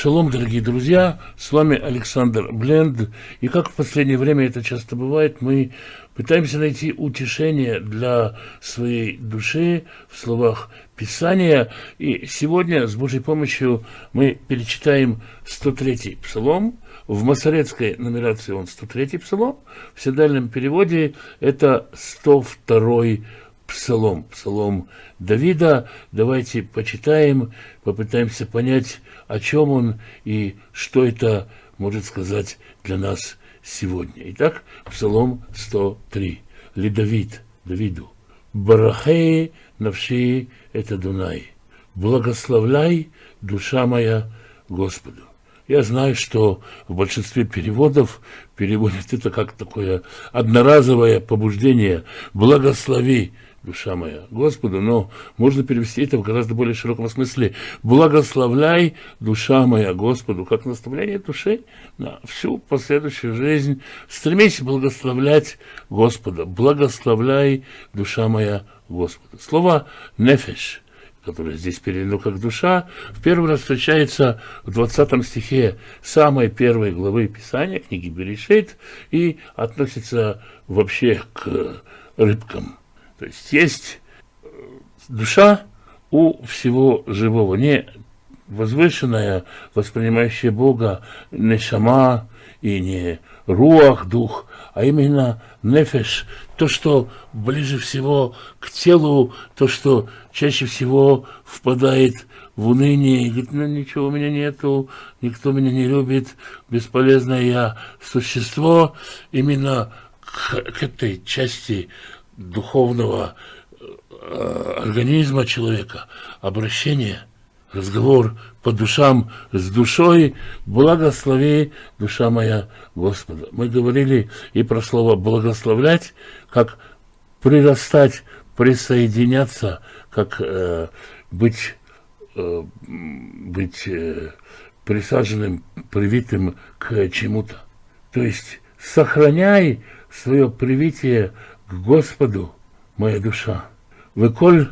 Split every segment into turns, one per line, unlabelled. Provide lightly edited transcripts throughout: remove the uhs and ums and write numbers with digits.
Шалом, дорогие друзья, с вами Александр Бленд, и как в последнее время это часто бывает, мы пытаемся найти утешение для своей души в словах Писания, и сегодня с Божьей помощью мы перечитаем 103-й псалом. В масоретской нумерации он 103-й псалом, в синодальном переводе это 102-й псалом, псалом Давида. Давайте почитаем, попытаемся понять, о чем он и что это может сказать для нас сегодня. Итак, псалом 103. Ли Давид, Давиду. Барахей навши это Дунай. Благословляй, душа моя, Господу. Я знаю, что в большинстве переводов переводят это как такое одноразовое побуждение. Благослови, душа моя, Господу, но можно перевести это в гораздо более широком смысле. Благословляй, душа моя, Господу, как наставление души на всю последующую жизнь. Стремись благословлять Господа. Благословляй, душа моя, Господу. Слово «нефеш», которое здесь переведено как «душа», в первый раз встречается в 20 стихе самой первой главы Писания, книги Берешит, и относится вообще к рыбкам. То есть душа у всего живого, не возвышенная, воспринимающая Бога, нешама и не руах, дух, а именно нефеш, то, что ближе всего к телу, то, что чаще всего впадает в уныние и говорит: ну ничего у меня нету, никто меня не любит, бесполезное я существо. Именно к этой части духовного организма человека, обращение, разговор по душам с душой. Благослови, душа моя, Господа. Мы говорили и про слово благословлять, как прирастать, присоединяться, как быть присаженным, привитым к чему-то. То есть сохраняй свое привитие к Господу, моя душа. Веколь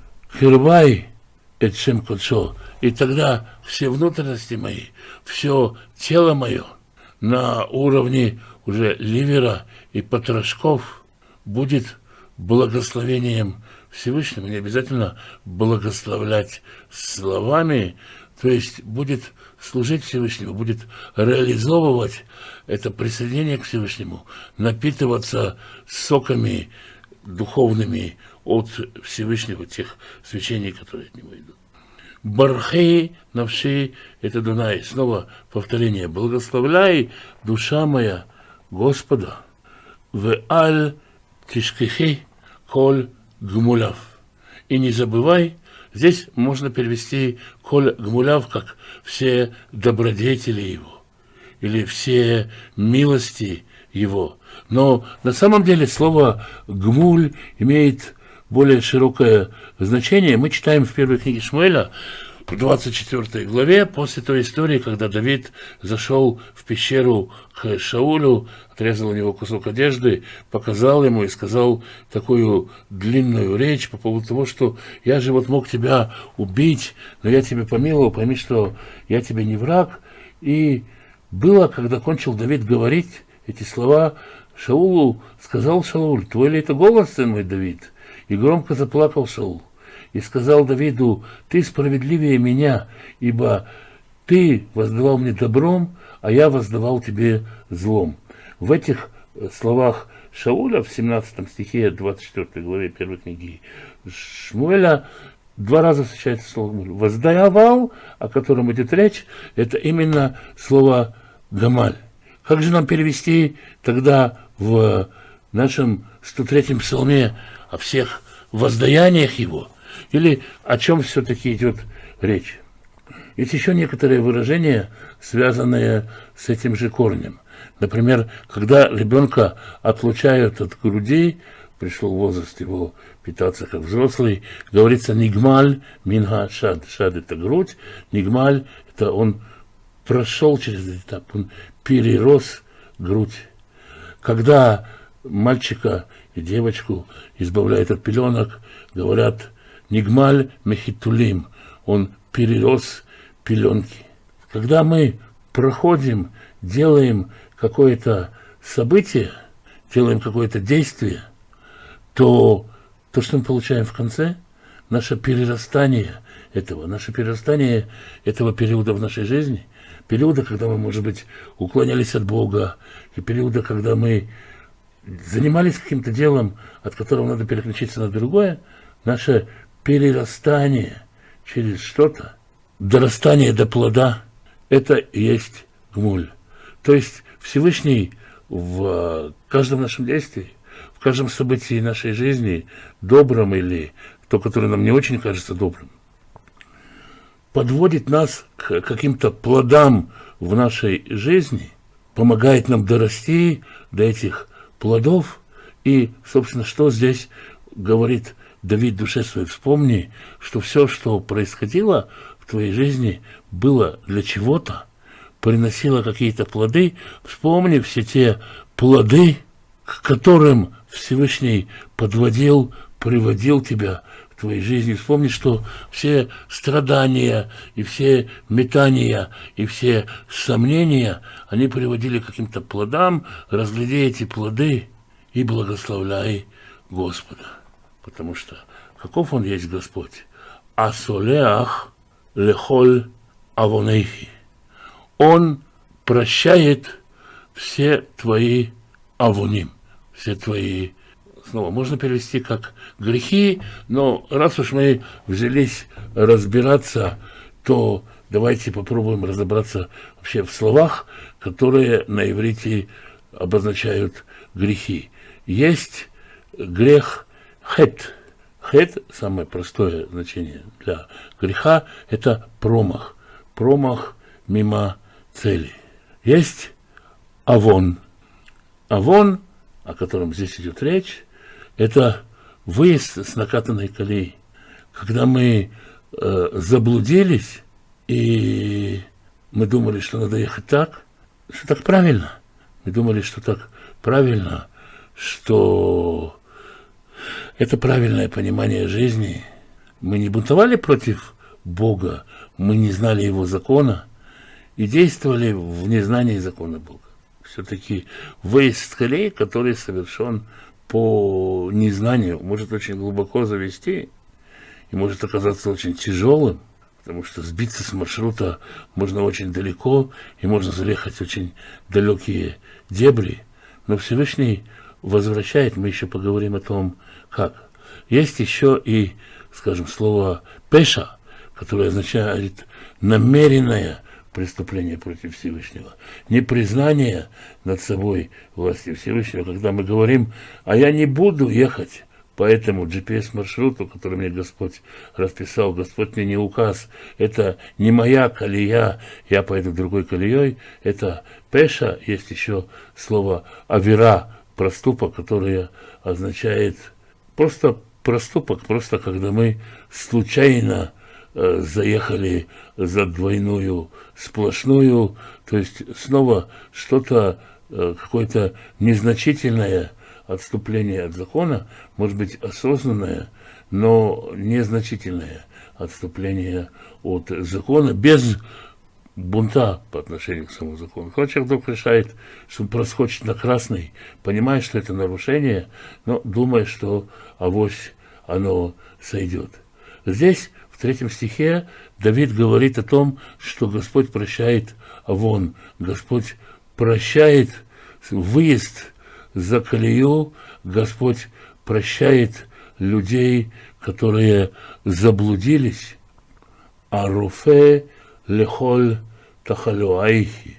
хирвай эдшем кодшо. И тогда все внутренности мои, все тело мое на уровне уже ливера и потрошков будет благословением Всевышнего. Не обязательно благословлять словами, то есть будет служить Всевышнему, будет реализовывать это присоединение к Всевышнему, напитываться соками духовными от Всевышнего, тех свечений, которые от него идут. Бархей навши это Дунай. Снова повторение. Благословляй, душа моя, Господа. В аль тишкихи коль гмуляв. И не забывай. Здесь можно перевести коль гмуляв как все добродетели его или все милости его. Но на самом деле слово гмуль имеет более широкое значение. Мы читаем в первой книге Шмуэля, в 24 главе, после той истории, когда Давид зашел в пещеру к Шаулю, отрезал у него кусок одежды, показал ему и сказал такую длинную речь по поводу того, что я же вот мог тебя убить, но я тебя помиловал, пойми, что я тебе не враг. И было, когда кончил Давид говорить эти слова, Шаулу сказал Шауль: твой ли это голос, сын мой Давид? И громко заплакал Шаул. И сказал Давиду: ты справедливее меня, ибо ты воздавал мне добром, а я воздавал тебе злом. В этих словах Шауля, в 17 стихе 24 главе 1 книги Шмуэля, два раза встречается слово «гмуль». «Воздавал», о котором идет речь, это именно слово «гамаль». Как же нам перевести тогда в нашем 103-м псалме о всех воздаяниях его? Или о чем все-таки идет речь? Есть еще некоторые выражения, связанные с этим же корнем. Например, когда ребенка отлучают от груди, пришел возраст его питаться как взрослый, говорится «нигмаль минга шад». Шад – это грудь, нигмаль – это он прошел через этот этап, он перерос грудь. Когда мальчика и девочку избавляют от пеленок, говорят «нигмаль мехитулим», он перерос пеленки. Когда мы проходим, делаем какое-то событие, делаем какое-то действие, то что мы получаем в конце, наше перерастание этого периода в нашей жизни, периода, когда мы, может быть, уклонялись от Бога, и периода, когда мы занимались каким-то делом, от которого надо переключиться на другое, наше перерастание через что-то, дорастание до плода, это и есть гмуль. То есть Всевышний в каждом нашем действии, в каждом событии нашей жизни, добром или то, которое нам не очень кажется добрым, подводит нас к каким-то плодам в нашей жизни, помогает нам дорасти до этих плодов. И, собственно, что здесь говорит Давид душе своей: вспомни, что все, что происходило в твоей жизни, было для чего-то, приносило какие-то плоды. Вспомни все те плоды, к которым Всевышний подводил, приводил тебя в твоей жизни. Вспомни, что все страдания и все метания и все сомнения, они приводили к каким-то плодам. Разгляди эти плоды и благословляй Господа. Потому что каков Он есть Господь? Асолеах лехоль авонейхи. Он прощает все твои авоним, все твои, снова можно перевести как грехи, но раз уж мы взялись разбираться, то давайте попробуем разобраться вообще в словах, которые на иврите обозначают грехи. Есть грех хет. Хет, самое простое значение для греха, это промах. Промах мимо цели. Есть авон. Авон, о котором здесь идет речь, это выезд с накатанной колеи. Когда мы заблудились, и мы думали, что надо ехать так, что так правильно. Мы думали, что так правильно, что это правильное понимание жизни. Мы не бунтовали против Бога, мы не знали Его закона и действовали в незнании закона Бога. Все-таки выезд с колеи, который совершен по незнанию, может очень глубоко завести и может оказаться очень тяжелым, потому что сбиться с маршрута можно очень далеко и можно заехать в очень далекие дебри. Но Всевышний возвращает, мы еще поговорим о том, как. Есть еще и, скажем, слово пеша, которое означает намеренное преступление против Всевышнего, непризнание над собой власти Всевышнего, когда мы говорим: а я не буду ехать по этому GPS-маршруту, который мне Господь расписал, Господь мне не указ, это не моя колея, я пойду другой колеей, это пеша. Есть еще слово авера, проступок, которое означает просто проступок, просто когда мы случайно заехали за двойную сплошную, то есть снова что-то, какое-то незначительное отступление от закона, может быть осознанное, но незначительное отступление от закона, без бунта по отношению к самому закону. Когда человек вдруг решает, что он проскочит на красный, понимая, что это нарушение, но думая, что авось оно сойдет. Здесь в 3 стихе Давид говорит о том, что Господь прощает авон, Господь прощает выезд за колею, Господь прощает людей, которые заблудились, а руфе лехоль тахалюайхи,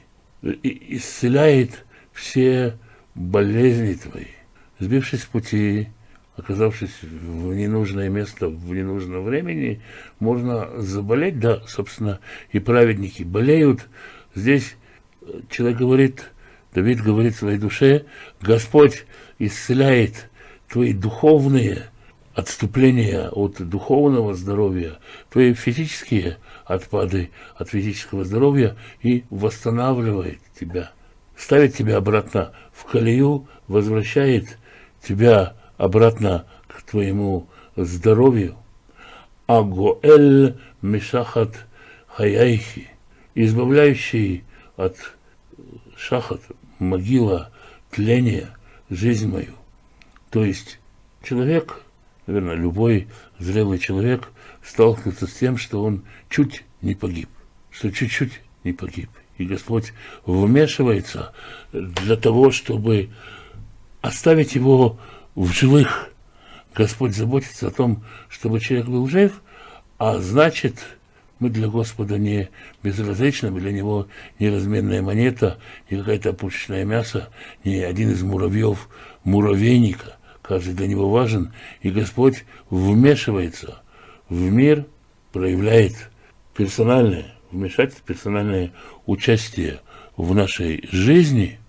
исцеляет все болезни твои. Сбившись с пути, оказавшись в ненужное место, в ненужном времени, можно заболеть. Да, собственно, и праведники болеют. Здесь человек говорит, Давид говорит своей душе: Господь исцеляет твои духовные отступления от духовного здоровья, твои физические отпады от физического здоровья и восстанавливает тебя, ставит тебя обратно в колею, возвращает тебя обратно к твоему здоровью. Агоэль мишахат хаяйхи, избавляющий от шахат, могила, тления, жизнь мою. То есть человек, наверное, любой зрелый человек сталкивается с тем, что он чуть не погиб, что чуть-чуть не погиб. И Господь вмешивается для того, чтобы оставить его в живых. Господь заботится о том, чтобы человек был жив, а значит, мы для Господа не безразличны, мы для Него не разменная монета, не какая-то пушечное мясо, не один из муравьев муравейника. Каждый для Него важен, и Господь вмешивается в мир, проявляет персональное вмешательство, персональное участие в нашей жизни,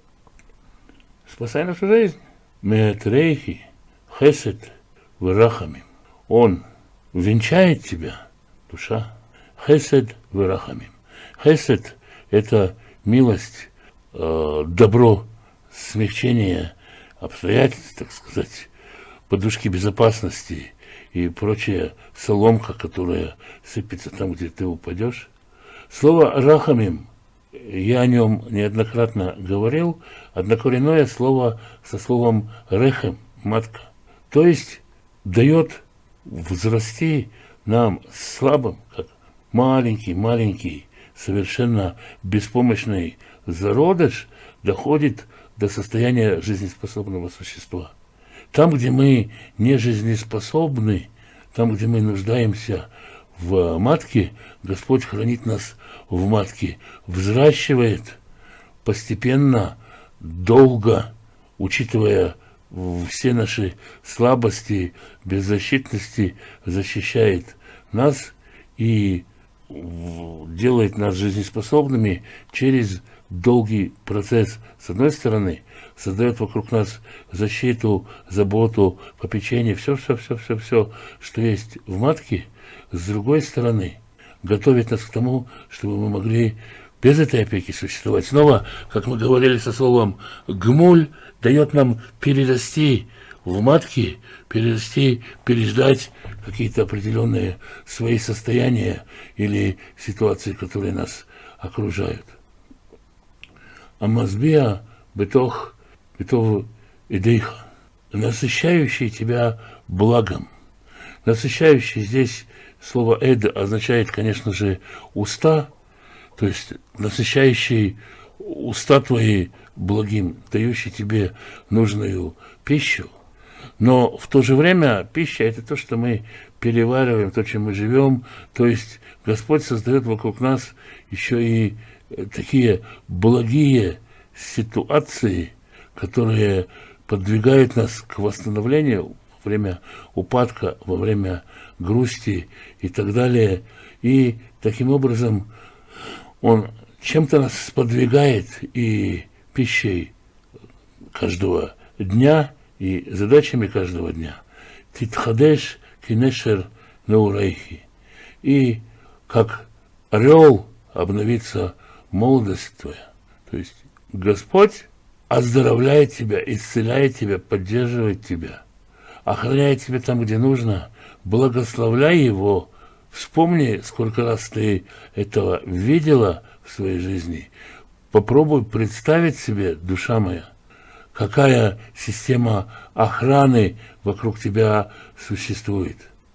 спасая нашу жизнь. Меатрейхи, хесед, вырахамим. Он венчает тебя, душа. Хесед, вырахамим. Хесед – это милость, добро, смягчение обстоятельств, так сказать, подушки безопасности и прочая соломка, которая сыпется там, где ты упадешь. Слово «рахамим», я о нем неоднократно говорил, однокоренное слово со словом «рехем», матка. То есть дает взрасти нам слабым, как маленький, совершенно беспомощный зародыш, доходит до состояния жизнеспособного существа. Там, где мы не жизнеспособны, там, где мы нуждаемся в матке, Господь хранит нас в матке, взращивает постепенно, долго, учитывая все наши слабости, беззащитности, защищает нас и делает нас жизнеспособными через долгий процесс. С одной стороны, создает вокруг нас защиту, заботу, попечение, все, что есть в матке. С другой стороны, готовит нас к тому, чтобы мы могли без этой опеки существовать. Снова, как мы говорили со словом «гмуль», дает нам перерасти в матке, переждать какие-то определенные свои состояния или ситуации, которые нас окружают. Амазбия бетох идейха, насыщающий тебя благом. Насыщающий здесь слово «эд» означает, конечно же, уста, то есть насыщающий уста твои благим, дающий тебе нужную пищу. Но в то же время пища – это то, что мы перевариваем, то, чем мы живем. То есть Господь создает вокруг нас еще и такие благие ситуации, которые подвигают нас к восстановлению во время упадка, во время грусти и так далее. И таким образом Он чем-то нас сподвигает и пищей каждого дня, и задачами каждого дня. Титхадеш кинешер неурейхи. И как орел обновится молодость твоя. То есть Господь оздоровляет тебя, исцеляет тебя, поддерживает тебя, охраняет тебя там, где нужно. Благословляй Его. Вспомни, сколько раз ты этого видела в своей жизни. Попробуй представить себе, душа моя, какая система охраны вокруг тебя существует.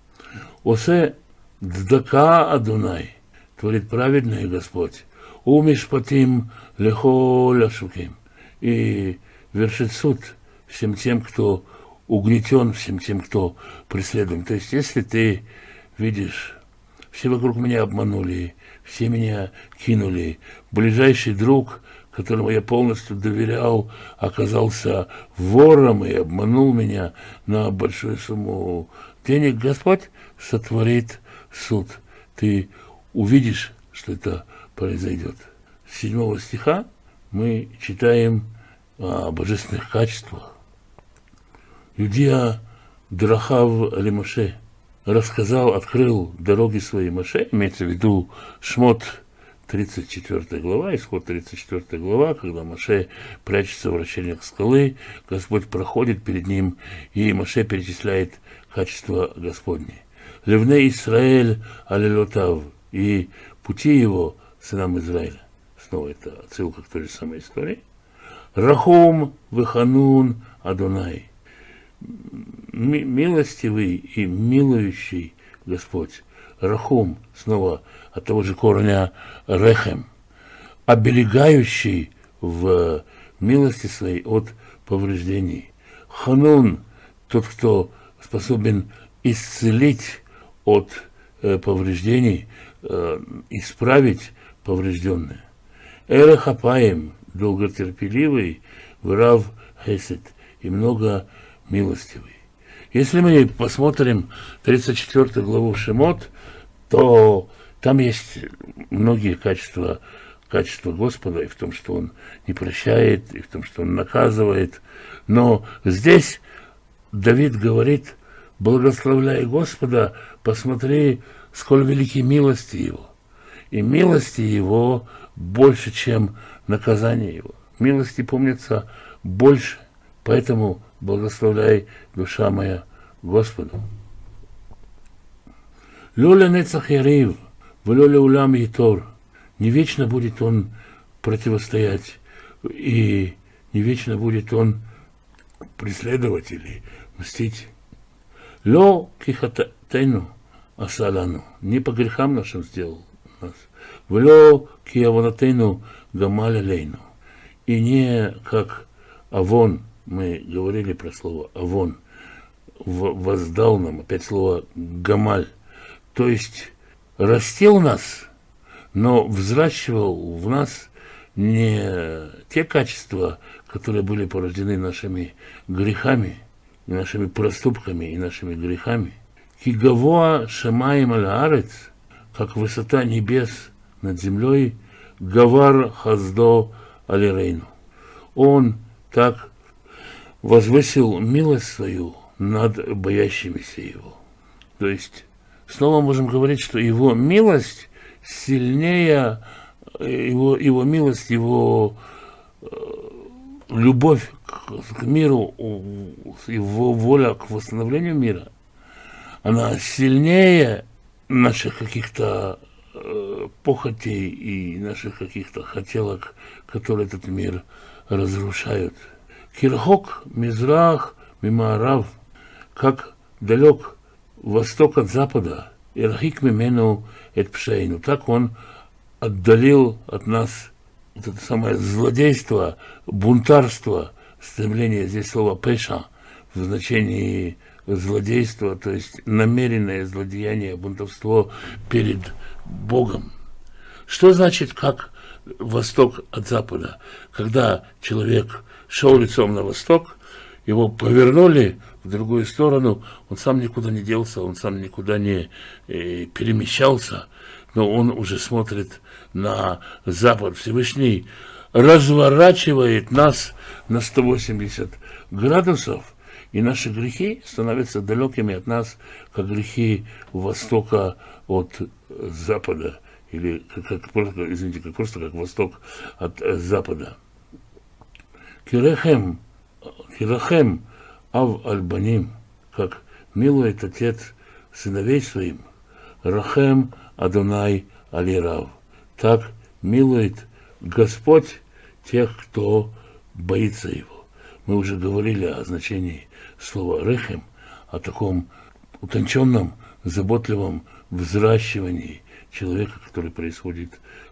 Осе ддака Адунай, творит праведный Господь. Умишпатим лехо ляшуким. И вершит суд всем тем, кто угнетен, всем тем, кто преследуем. То есть, если ты видишь, все вокруг меня обманули, все меня кинули, ближайший друг, которому я полностью доверял, оказался вором и обманул меня на большую сумму денег, Господь сотворит суд. Ты увидишь, что это произойдет. С 7 стиха мы читаем о божественных качествах. Юдия Драхав Лемоше рассказал, открыл дороги своей Моше, имеется в виду Шмот 34 глава, Исход 34 глава, когда Моше прячется в расщелинах скалы, Господь проходит перед ним, и Моше перечисляет качества Господни. Левне Исраэль алелотав, и пути его сынам Израиля. Снова это отсылка к той же самой истории. Рахум веханун Адонай. Милостивый и милующий Господь. Рахум, снова от того же корня рехем, оберегающий в милости своей от повреждений. Ханун, тот, кто способен исцелить от повреждений, исправить поврежденное. Эрехапаем, долготерпеливый, врав хесед, и много милостивый. Если мы посмотрим 34 главу Шемот, то там есть многие качества Господа, и в том, что Он не прощает, и в том, что Он наказывает. Но здесь Давид говорит: благословляй Господа, посмотри, сколь велики милости Его. И милости Его больше, чем наказание Его. Милости помнится больше, поэтому благословляй, душа моя, Господу. Лоля нецах ярив, влёля улам етор. Не вечно будет он противостоять, и не вечно будет он преследовать или мстить. Ло кихатайну асалану. Не по грехам нашим сделал нас. Вло киавонатейну гамаля лейну. И не как авон, мы говорили про слово авон, воздал нам, опять слово гамаль, то есть растил нас, но взращивал в нас не те качества, которые были порождены нашими грехами, нашими проступками и нашими грехами. Кигавоа шамаим аль-арец, как высота небес над землей, гавар хаздо алирейну. Он так возвысил милость свою над боящимися его. То есть снова можем говорить, что его милость сильнее, его милость, его любовь к миру, его воля к восстановлению мира, она сильнее наших каких-то похотей и наших каких-то хотелок, которые этот мир разрушают. Кирхок, Мизрах, Мимаарав, как далек восток от запада, Ирхик мимену эт пшейну, так он отдалил от нас вот это самое злодейство, бунтарство, стремление, здесь слово пеша в значении злодейства, то есть намеренное злодеяние, бунтовство перед Богом. Что значит, как восток от запада? Когда человек шел лицом на восток, его повернули в другую сторону, он сам никуда не делся, он сам никуда не перемещался, но он уже смотрит на запад. Всевышний разворачивает нас на 180 градусов, и наши грехи становятся далекими от нас, как грехи востока от запада, или как просто как восток от запада. Кирахем ав альбаним, как милует отец сыновей своим, рахем Адонай алирав, так милует Господь тех, кто боится его. Мы уже говорили о значении слова рехем, о таком утонченном, заботливом взращивании человека, который производит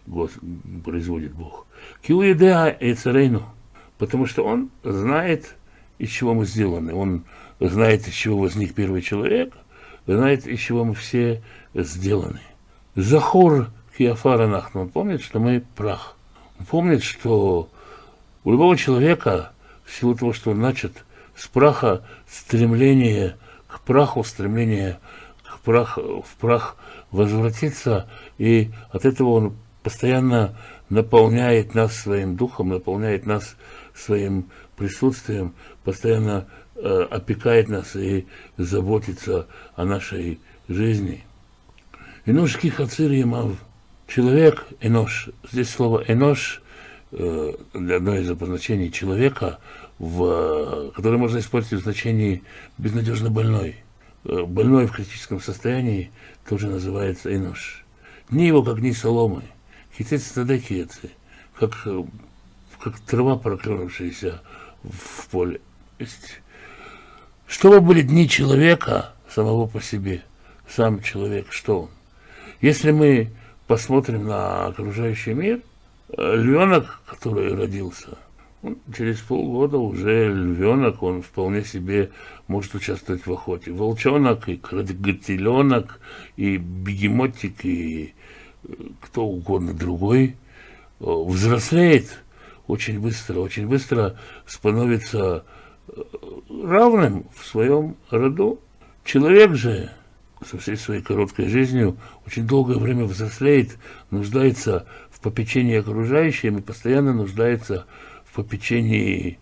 Бог. Киуедеа эцарейну, потому что он знает, из чего мы сделаны. Он знает, из чего возник первый человек, знает, из чего мы все сделаны. Захор киафара нахну, он помнит, что мы прах. Он помнит, что у любого человека, в силу того, что он начат с праха, стремление к праху, стремление в прах возвратиться, и от этого он постоянно наполняет нас своим духом, наполняет нас своим присутствием, постоянно опекает нас и заботится о нашей жизни. Энош кихацир ямав. Человек, энош. Здесь слово энош, одно из обозначений человека, которое можно использовать в значении безнадежно больной. Больной в критическом состоянии тоже называется энош. Дни его, как дни соломы. Китец тадекицы, как трава, проклюнувшаяся в поле. Есть, чтобы были дни человека самого по себе, сам человек, что он? Если мы посмотрим на окружающий мир, львенок, который родился, через полгода уже львенок, он вполне себе может участвовать в охоте. Волчонок, и крокодиленок, и бегемотик, и кто угодно другой взрослеет очень быстро становится равным в своем роду. Человек же со всей своей короткой жизнью очень долгое время взрослеет, нуждается в попечении окружающим и постоянно нуждается в попечении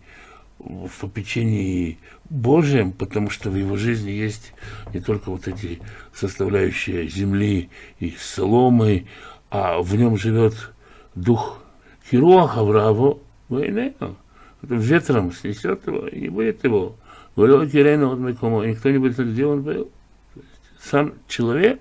Божьем, потому что в его жизни есть не только вот эти составляющие земли и соломы, а в нем живет дух Хируах Аврааву, ветром снесет его, и не будет его. И никто не будет знать, где он был. Сам человек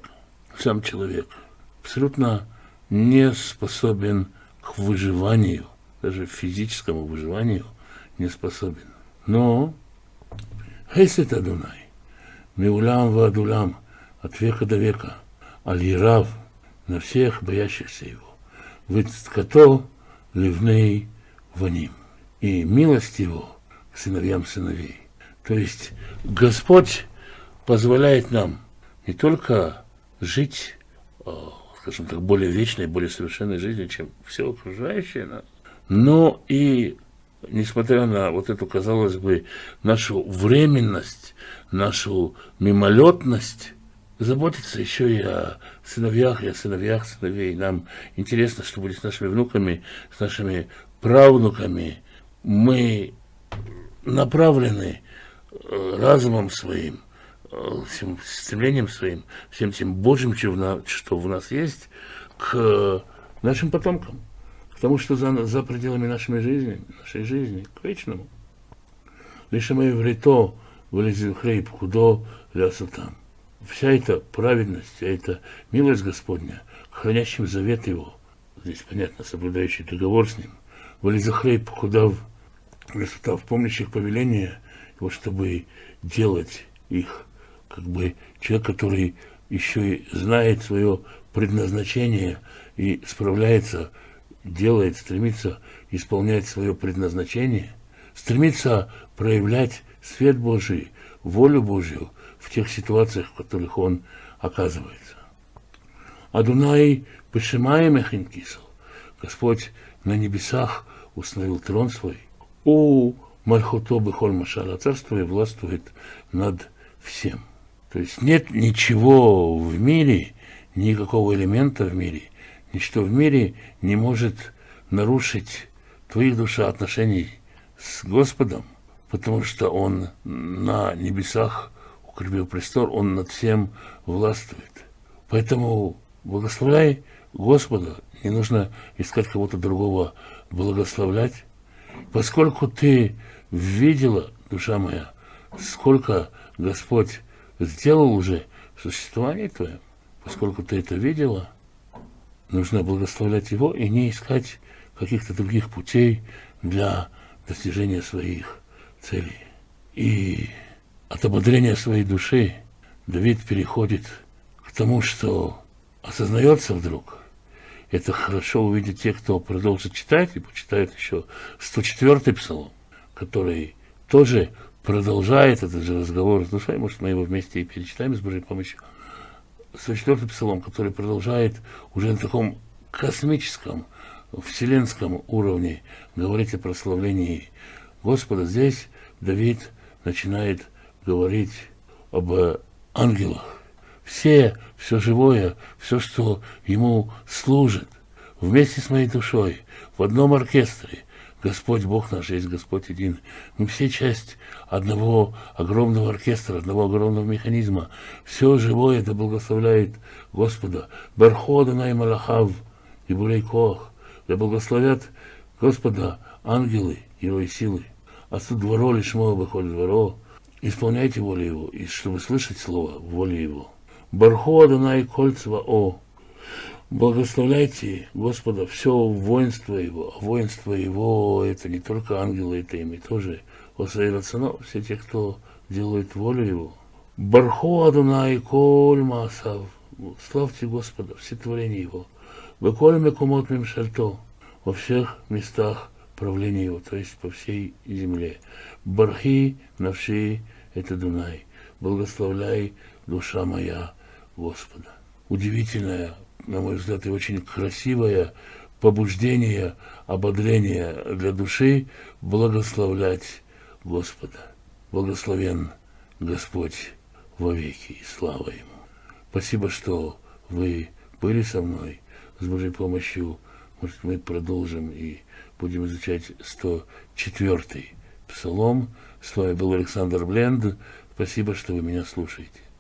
абсолютно не способен к выживанию, даже физическому выживанию не способен. Но Хесед Адунай, Меулам Вадулам, от века до века, Аль-Ирав, на всех боящихся его, Вицкато Ливней Ваним, и милость его к сыновьям сыновей. То есть Господь позволяет нам не только жить, скажем так, более вечной, более совершенной жизнью, чем все окружающее нас, но и, несмотря на вот эту, казалось бы, нашу временность, нашу мимолетность, заботиться еще и о сыновьях, и о сыновьях сыновей. Нам интересно, что будет с нашими внуками, с нашими правнуками. Мы направлены разумом своим, всем стремлением своим, всем тем Божьим, что в нас есть, к нашим потомкам, к тому, что за пределами нашей жизни, к вечному. Лишь мы врето вылезем хлеб, худо лясутам. Вся эта праведность, вся эта милость Господня, хранящим завет Его, здесь, понятно, соблюдающий договор с Ним, вылезем хлеб, худав лясутам, помнящих повеления Его, чтобы делать их, как бы человек, который еще и знает свое предназначение и справляется, делает, стремится исполнять свое предназначение, стремится проявлять свет Божий, волю Божью в тех ситуациях, в которых он оказывается. Адунай Пешимаем Эхинкисл, Господь на небесах установил трон свой, у Мальхуто Бехоль Машала, царство и властвует над всем. То есть нет ничего в мире, никакого элемента в мире, ничто в мире не может нарушить твоих душа отношений с Господом, потому что Он на небесах укрепил престол, Он над всем властвует. Поэтому благословляй Господа, не нужно искать кого-то другого благословлять, поскольку ты видела, душа моя, сколько Господь сделал уже в существовании твоем, поскольку ты это видела, нужно благословлять Его и не искать каких-то других путей для достижения своих целей. И от ободрения своей души Давид переходит к тому, что осознается вдруг. Это хорошо увидят те, кто продолжит читать и почитает еще 104-й псалом, который тоже продолжает этот же разговор с душой. Может, мы его вместе и перечитаем с Божьей помощью. 104-й псалом, который продолжает уже на таком космическом, вселенском уровне говорить о прославлении Господа. Здесь Давид начинает говорить об ангелах. Все живое, все, что ему служит, вместе с моей душой, в одном оркестре. Господь Бог наш есть Господь един. Мы все часть одного огромного оркестра, одного огромного механизма. Все живое да благословляет Господа. Бархо Данай Малахав и Булей Коах. Да благословят Господа ангелы, герои силы. А суд дворо лишмо бахоль дворо. Исполняйте волю Его, и чтобы слышать слово воли Его. Бархо Данай Кольцва О. Благословляйте Господа, все воинство Его. А воинство Его – это не только ангелы, это ими тоже. Осаирацано, все те, кто делает волю Его. Барху Адунай коль маасав. Славьте Господа, все творения Его. Веколь мекумот мимшальто. Во всех местах правления Его, то есть по всей земле. Бархи навши – это Дунай. Благословляй, душа моя, Господа. Удивительная, на мой взгляд, и очень красивое побуждение, ободрение для души благословлять Господа. Благословен Господь вовеки, и слава Ему. Спасибо, что вы были со мной. С Божьей помощью, может, мы продолжим и будем изучать 104-й Псалом. С вами был Александр Бленд. Спасибо, что вы меня слушаете.